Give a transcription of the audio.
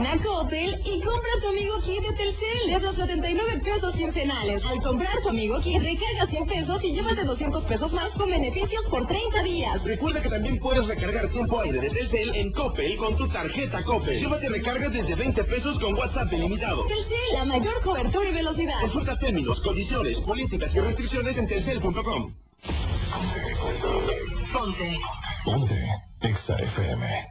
a Coppel y compra tu Amigo Kit de Telcel desde los 79 pesos quincenales. Al comprar tu Amigo Kit, recarga 100 pesos y llévate 200 pesos más con beneficios por 30 días. Recuerda que también puedes recargar tiempo aire de Telcel en Coppel con tu tarjeta Coppel. Llévate recargas desde 20 pesos con WhatsApp ilimitado. Telcel, la mayor cobertura y velocidad. Consulta términos, condiciones, políticas y restricciones en telcel.com. Ponte. Ponte. Exa FM.